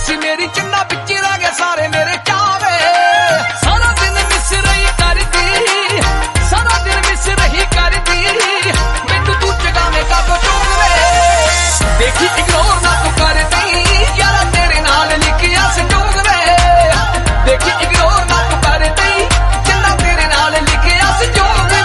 सी मेरी चिन्ना पिछे रह गए सारे मेरे चावे। सारा दिन मिस रही कर दी, सारा दिन मिस रही कर दी, मैनू तू जगाने का तो चोवे। देखी इग्नोर ना तू कर दी, यारा तेरे नाल लिखिया संजोग वे। देखी इग्नोर ना तू कर दी, चिन्ना तेरे नाल लिखिया संजोग वे।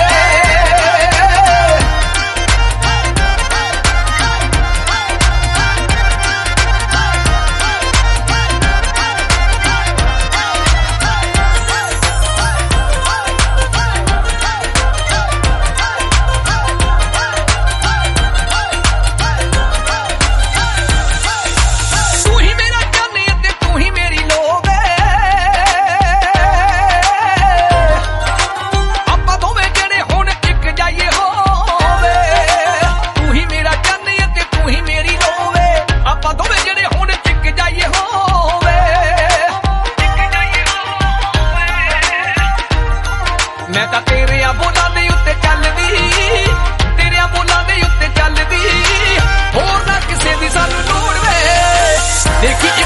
मैं तां तेरियां बोलां दे उत्ते चलदी, तेरियां बोलां दे उत्ते चलदी, होर ना किसे दी सानू लोड़ वे। देखी